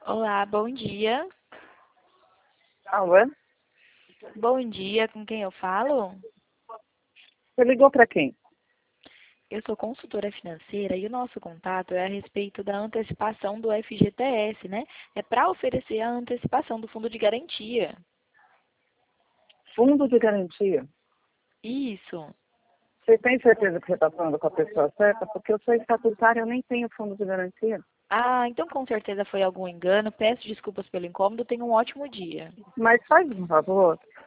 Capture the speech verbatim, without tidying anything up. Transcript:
Olá, bom dia. Alô? Bom dia, com quem eu falo? Você ligou para quem? Eu sou consultora financeira e o nosso contato é a respeito da antecipação do F G T S, né? É para oferecer a antecipação do fundo de garantia. Fundo de garantia. Isso. Você tem certeza que você está falando com a pessoa certa? Porque eu sou estatutária, eu nem tenho fundo de garantia. Ah, então com certeza foi algum engano. Peço desculpas pelo incômodo. Tenha um ótimo dia. Mas faz um favor,